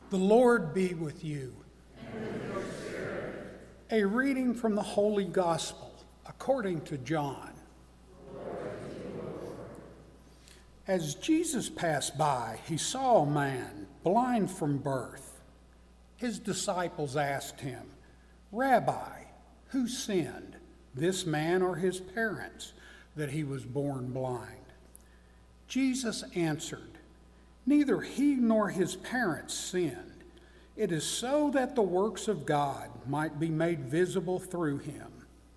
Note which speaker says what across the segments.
Speaker 1: The Lord be with you.
Speaker 2: And with your spirit.
Speaker 1: A reading from the Holy Gospel according to John. As Jesus passed by, he saw a man blind from birth. His disciples asked him, "Rabbi, who sinned, this man or his parents, that he was born blind?" Jesus answered, "Neither he nor his parents sinned. It is so that the works of God might be made visible through him.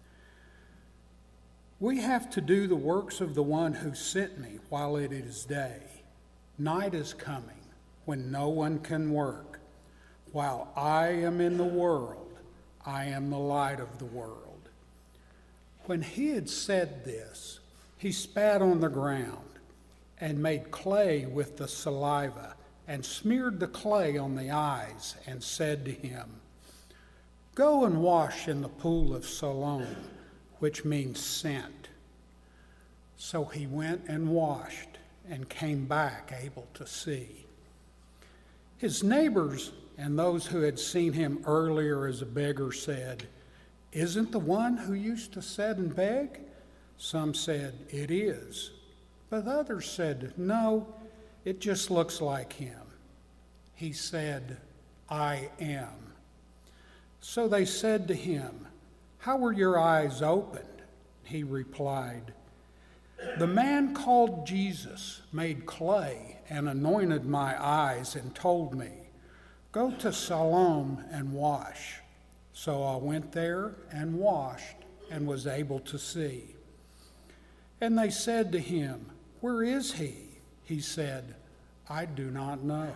Speaker 1: We have to do the works of the one who sent me while it is day. Night is coming when no one can work. While I am in the world, I am the light of the world." When he had said this, he spat on the ground and made clay with the saliva and smeared the clay on the eyes and said to him, "Go and wash in the pool of Siloam," which means sent. So he went and washed and came back able to see. His neighbors and those who had seen him earlier as a beggar said, "Isn't the one who used to sit and beg?" Some said, "It is." But others said, "No, it just looks like him." He said, "I am." So they said to him, "How were your eyes opened?" He replied, "The man called Jesus made clay and anointed my eyes and told me, 'Go to Siloam and wash.' So I went there and washed and was able to see." And they said to him, "Where is he?" He said, "I do not know."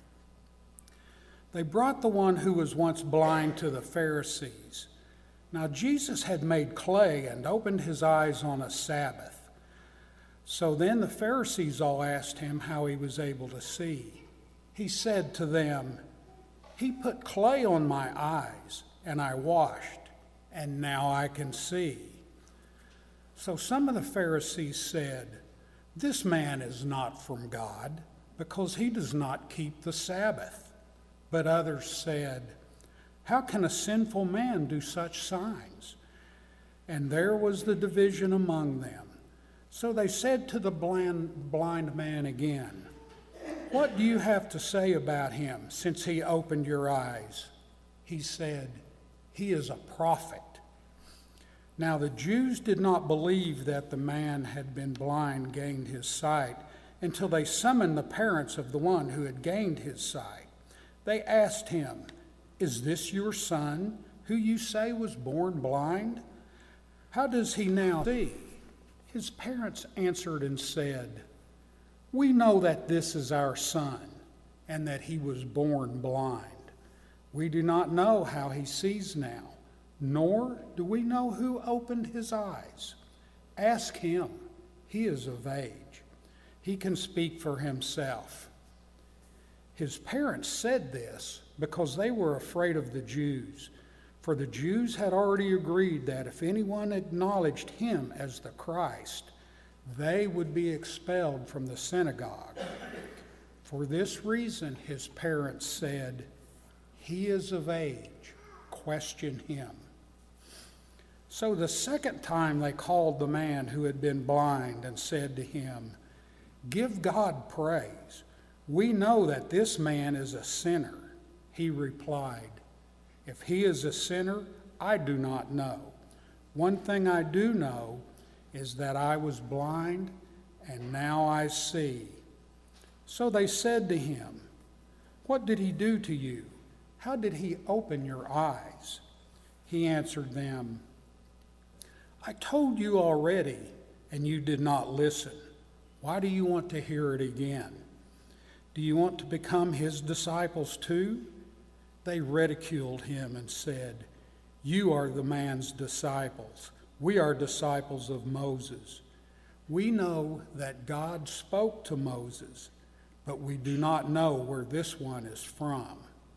Speaker 1: They brought the one who was once blind to the Pharisees. Now Jesus had made clay and opened his eyes on a Sabbath. So then the Pharisees all asked him how he was able to see. He said to them, "He put clay on my eyes, and I washed, and now I can see." So some of the Pharisees said, "This man is not from God, because he does not keep the Sabbath." But others said, "How can a sinful man do such signs?" And there was the division among them. So they said to the blind man again, "What do you have to say about him, since he opened your eyes?" He said, "He is a prophet." Now the Jews did not believe that the man had been blind gained his sight until they summoned the parents of the one who had gained his sight. They asked him, "Is this your son, who you say was born blind? How does he now see?" His parents answered and said, "We know that this is our son, and that he was born blind. We do not know how he sees now, nor do we know who opened his eyes. Ask him. He is of age. He can speak for himself." His parents said this because they were afraid of the Jews, for the Jews had already agreed that if anyone acknowledged him as the Christ, they would be expelled from the synagogue. For this reason, his parents said, "He is of age. Question him." So the second time they called the man who had been blind and said to him, "Give God praise. We know that this man is a sinner." He replied, "If he is a sinner, I do not know. One thing I do know is that I was blind, and now I see." So they said to him, "What did he do to you? How did he open your eyes?" He answered them, "I told you already, and you did not listen. Why do you want to hear it again? Do you want to become his disciples too?" They ridiculed him and said, "You are the man's disciples. We are disciples of Moses. We know that God spoke to Moses, but we do not know where this one is from."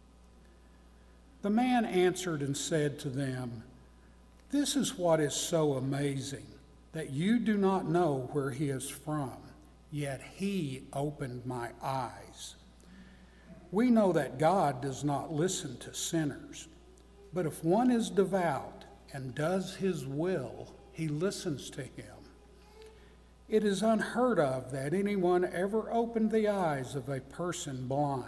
Speaker 1: The man answered and said to them, "This is what is so amazing, that you do not know where he is from, yet he opened my eyes. We know that God does not listen to sinners, but if one is devout and does his will, he listens to him. It is unheard of that anyone ever opened the eyes of a person blind.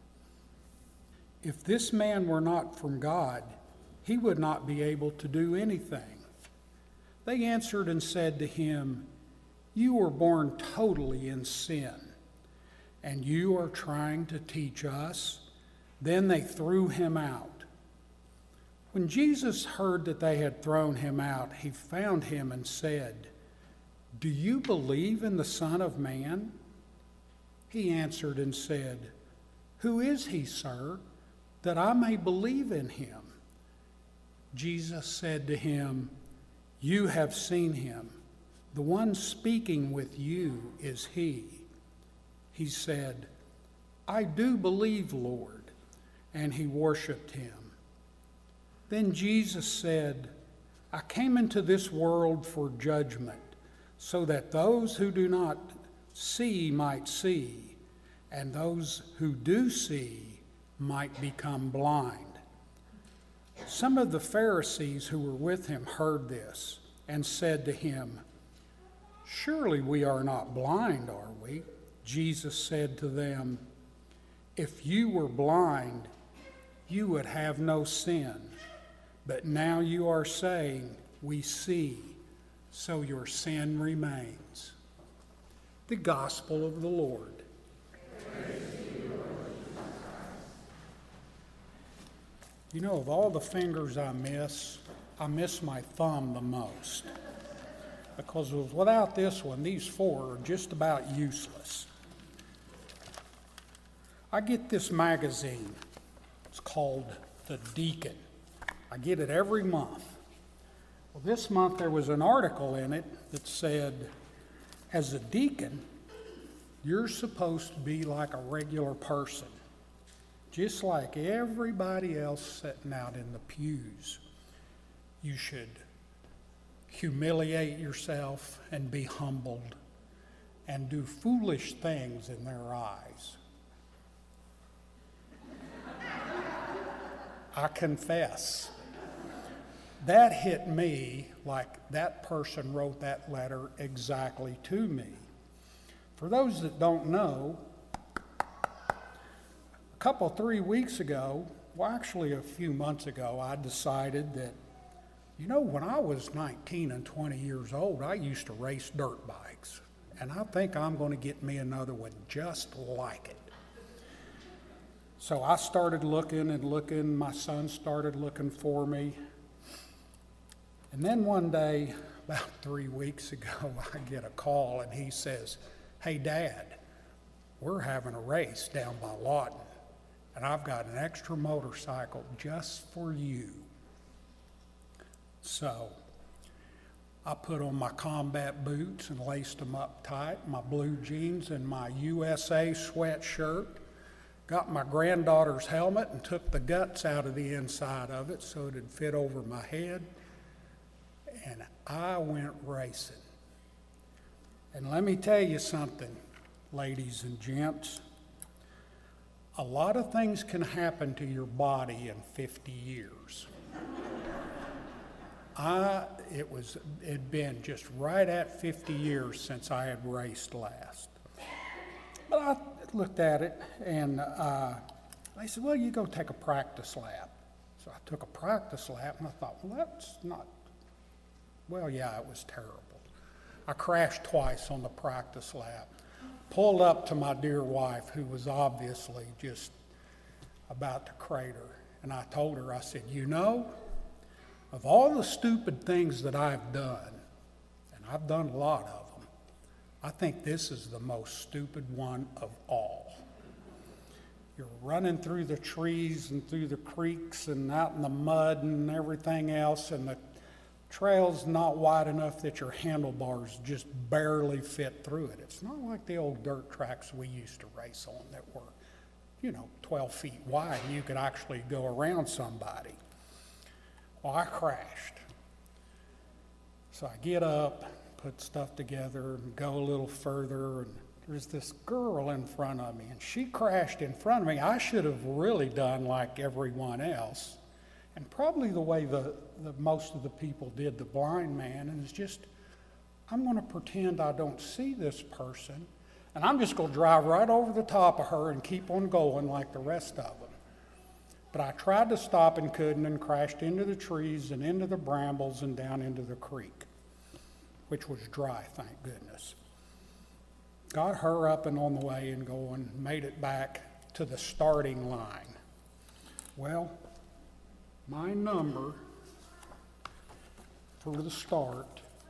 Speaker 1: If this man were not from God, he would not be able to do anything. They answered and said to him, "You were born totally in sin, and you are trying to teach us?" Then they threw him out. When Jesus heard that they had thrown him out, he found him and said, "Do you believe in the Son of Man?" He answered and said, "Who is he, sir, that I may believe in him?" Jesus said to him, "You have seen him. The one speaking with you is he." He said, "I do believe, Lord," and he worshiped him. Then Jesus said, "I came into this world for judgment, so that those who do not see might see, and those who do see might become blind." Some of the Pharisees who were with him heard this and said to him, "Surely we are not blind, are we?" Jesus said to them, "If you were blind, you would have no sin. But now you are saying, 'We see,' so your sin remains." The Gospel of the Lord. You know, of all the fingers I miss my thumb the most. Because without this one, these four are just about useless. I get this magazine. It's called The Deacon. I get it every month. Well, this month there was an article in it that said, as a deacon, you're supposed to be like a regular person, just like everybody else sitting out in the pews. You should humiliate yourself and be humbled and do foolish things in their eyes. I confess, that hit me like that person wrote that letter exactly to me. For those that don't know, a 3 weeks ago, well, actually a few months ago, I decided that, you know, when I was 19 and 20 years old, I used to race dirt bikes. And I think I'm going to get me another one just like it. So I started looking and looking. My son started looking for me. And then one day, about 3 weeks ago, I get a call and he says, "Hey, Dad, we're having a race down by Lawton. And I've got an extra motorcycle just for you." So I put on my combat boots and laced them up tight, my blue jeans and my USA sweatshirt, got my granddaughter's helmet and took the guts out of the inside of it so it'd fit over my head, and I went racing. And let me tell you something, ladies and gents. A lot of things can happen to your body in 50 years. It'd been just right at 50 years since I had raced last. But I looked at it and they said, "Well, you go take a practice lap." So I took a practice lap and I thought, yeah, it was terrible. I crashed twice on the practice lap. Pulled up to my dear wife, who was obviously just about to crater. And I told her, I said, "You know, of all the stupid things that I've done, and I've done a lot of them, I think this is the most stupid one of all. You're running through the trees and through the creeks and out in the mud and everything else, and the trail's not wide enough that your handlebars just barely fit through it. It's not like the old dirt tracks we used to race on that were, 12 feet wide, and you could actually go around somebody." Well, I crashed. So I get up, put stuff together, and go a little further, and there's this girl in front of me, and she crashed in front of me. I should have really done like everyone else, and probably the way the most of the people did the blind man, and it's just, I'm going to pretend I don't see this person, and I'm just going to drive right over the top of her and keep on going like the rest of them. But I tried to stop and couldn't, and crashed into the trees and into the brambles and down into the creek, which was dry, thank goodness. Got her up and on the way and going, made it back to the starting line. Well, my number for the start,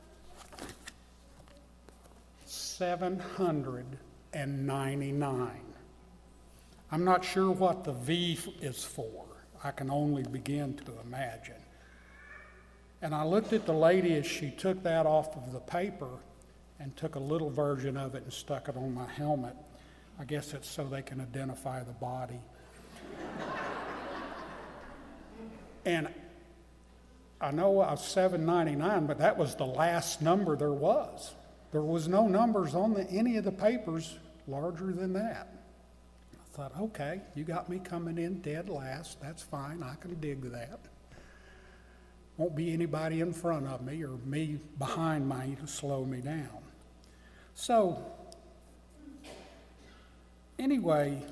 Speaker 1: 799. I'm not sure what the V is for. I can only begin to imagine. And I looked at the lady as she took that off of the paper and took a little version of it and stuck it on my helmet. I guess it's so they can identify the body. And I know I was 799, but that was the last number there was. There was no numbers on any of the papers larger than that. I thought, okay, you got me coming in dead last. That's fine. I can dig that. Won't be anybody in front of me or me behind me to slow me down. So, anyway,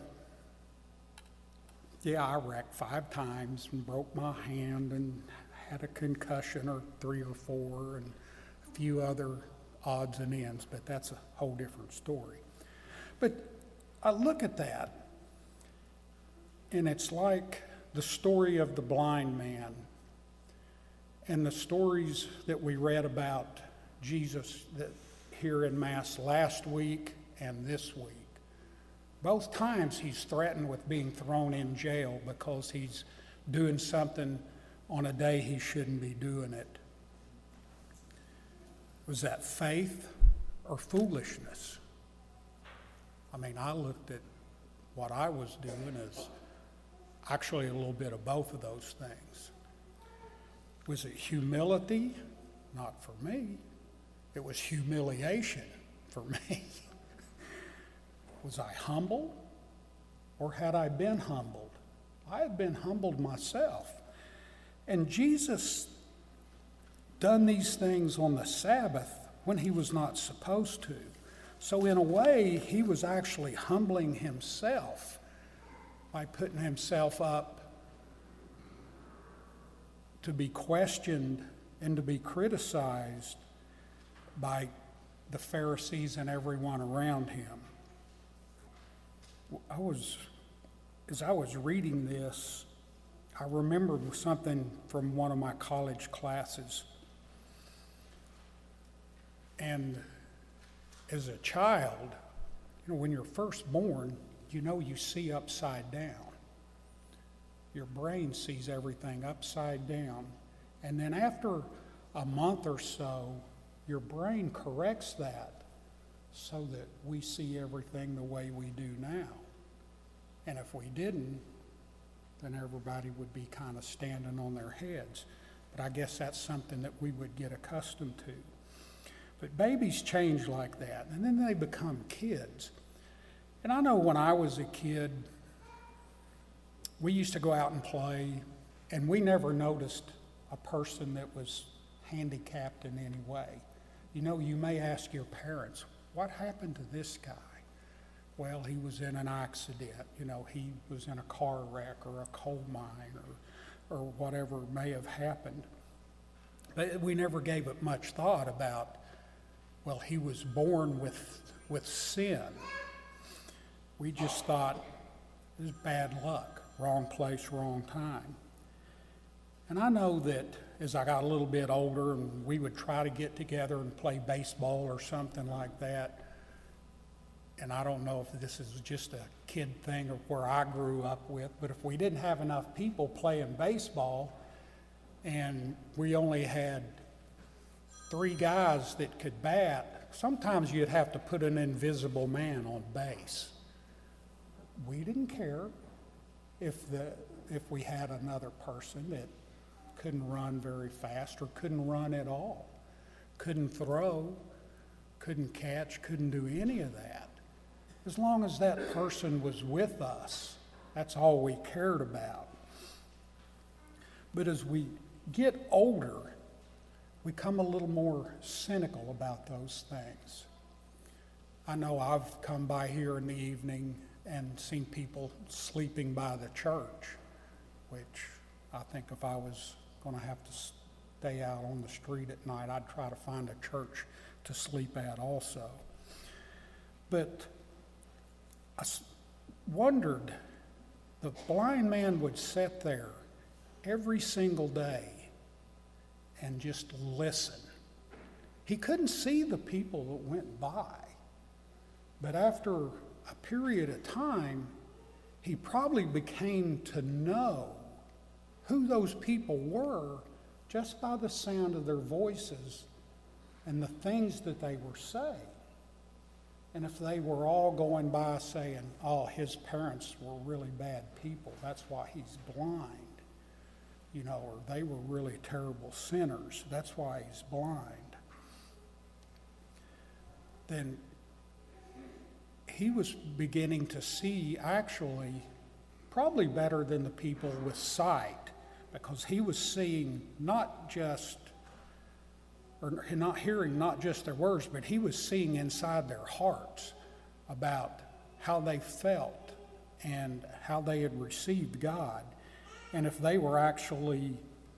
Speaker 1: yeah, I wrecked 5 times and broke my hand and had a concussion or 3 or 4 and a few other odds and ends, but that's a whole different story. But I look at that, and it's like the story of the blind man and the stories that we read about Jesus that here in Mass last week and this week. Both times he's threatened with being thrown in jail because he's doing something on a day he shouldn't be doing it. Was that faith or foolishness? I mean, I looked at what I was doing as actually a little bit of both of those things. Was it humility? Not for me. It was humiliation for me. Was I humble, or had I been humbled? I had been humbled myself. And Jesus done these things on the Sabbath when he was not supposed to. So in a way, he was actually humbling himself by putting himself up to be questioned and to be criticized by the Pharisees and everyone around him. As I was reading this, I remember something from one of my college classes. And as a child, when you're first born, you see upside down. Your brain sees everything upside down. And then after a month or so, your brain corrects that so that we see everything the way we do now. And if we didn't, then everybody would be kind of standing on their heads. But I guess that's something that we would get accustomed to. But babies change like that, and then they become kids. And I know when I was a kid, we used to go out and play, and we never noticed a person that was handicapped in any way. You may ask your parents, what happened to this guy? Well, he was in an accident. He was in a car wreck or a coal mine or whatever may have happened. But we never gave it much thought about, well, he was born with sin. We just thought it was bad luck, wrong place, wrong time. And I know that as I got a little bit older and we would try to get together and play baseball or something like that, and I don't know if this is just a kid thing or where I grew up with, but if we didn't have enough people playing baseball and we only had 3 guys that could bat, sometimes you'd have to put an invisible man on base. We didn't care if we had another person that couldn't run very fast or couldn't run at all, couldn't throw, couldn't catch, couldn't do any of that. As long as that person was with us, that's all we cared about. But as we get older, we become a little more cynical about those things. I know I've come by here in the evening and seen people sleeping by the church, which I think if I was going to have to stay out on the street at night, I'd try to find a church to sleep at also. But I wondered, the blind man would sit there every single day and just listen. He couldn't see the people that went by, but after a period of time, he probably became to know who those people were just by the sound of their voices and the things that they were saying. And if they were all going by saying, oh, his parents were really bad people, that's why he's blind, or they were really terrible sinners, that's why he's blind, then he was beginning to see actually probably better than the people with sight, because he was seeing not hearing not just their words, but he was seeing inside their hearts about how they felt and how they had received God, and if they were actually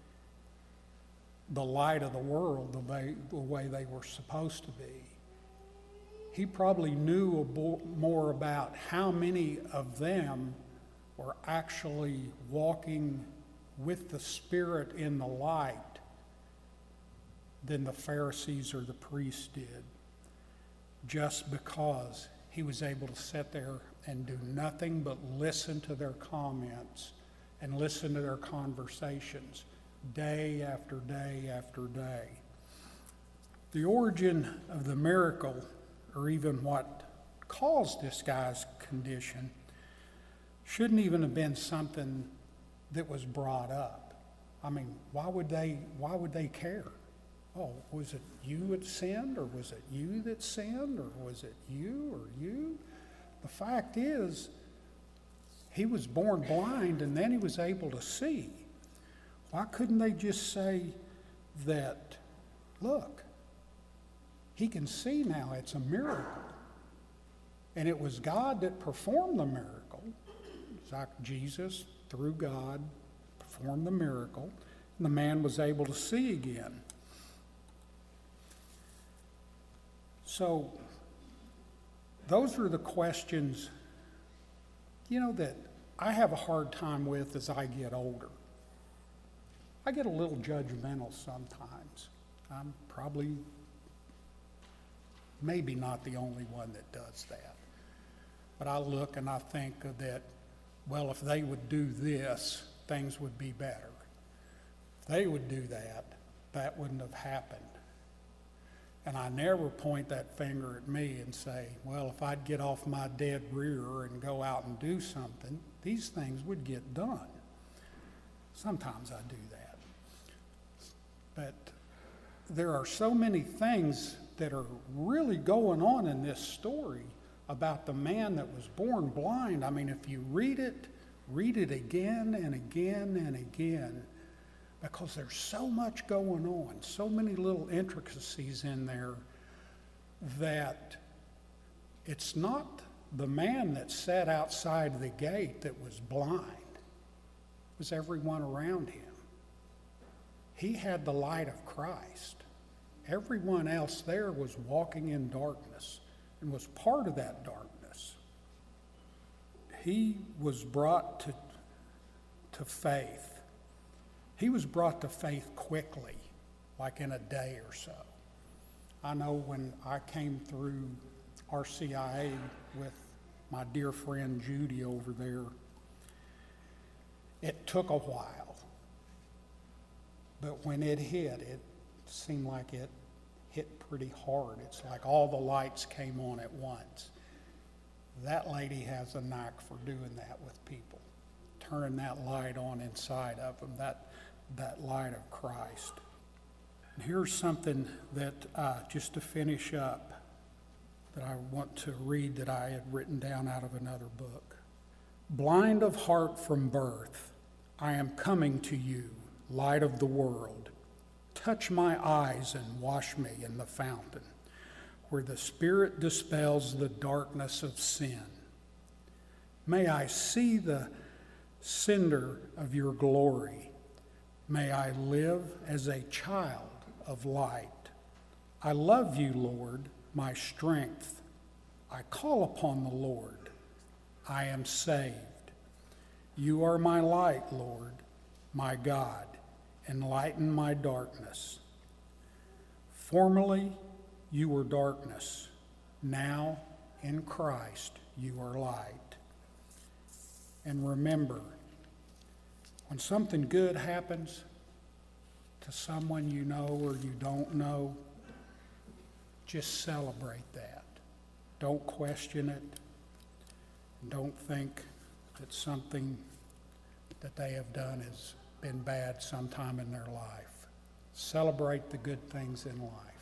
Speaker 1: the light of the world the way they were supposed to be. He probably knew more about how many of them were actually walking with the Spirit in the light than the Pharisees or the priests did, just because he was able to sit there and do nothing but listen to their comments and listen to their conversations day after day after day. The origin of the miracle, or even what caused this guy's condition, shouldn't even have been something that was brought up. I mean, why would they care? Oh, was it you that sinned, or was it you that sinned, or was it you or you? The fact is, he was born blind and then he was able to see. Why couldn't they just say that, look, he can see now, it's a miracle. And it was God that performed the miracle. It's like Jesus, through God, performed the miracle, and the man was able to see again. So, those are the questions, that I have a hard time with as I get older. I get a little judgmental sometimes. I'm probably maybe not the only one that does that. But I look and I think that, well, if they would do this, things would be better. If they would do that, that wouldn't have happened. And I never point that finger at me and say, well, if I'd get off my dead rear and go out and do something, these things would get done. Sometimes I do that. But there are so many things that are really going on in this story about the man that was born blind. I mean, if you read it again and again and again, because there's so much going on, so many little intricacies in there, that it's not the man that sat outside the gate that was blind. It was everyone around him. He had the light of Christ. Everyone else there was walking in darkness and was part of that darkness. He was brought to faith. He was brought to faith quickly, like in a day or so. I know when I came through RCIA with my dear friend Judy over there, it took a while. But when it hit, it seemed like it hit pretty hard. It's like all the lights came on at once. That lady has a knack for doing that with people, turning that light on inside of them, that light of Christ. And here's something that, just to finish up, that I want to read that I had written down out of another book. Blind of heart from birth, I am coming to you, light of the world. Touch my eyes and wash me in the fountain, where the Spirit dispels the darkness of sin. May I see the cinder of your glory. May I live as a child of light. I love you, Lord, my strength. I call upon the Lord. I am saved. You are my light, Lord, my God. Enlighten my darkness. Formerly you were darkness. Now in Christ you are light. And remember, when something good happens to someone you know or you don't know, just celebrate that. Don't question it. Don't think that something that they have done has been bad sometime in their life. Celebrate the good things in life.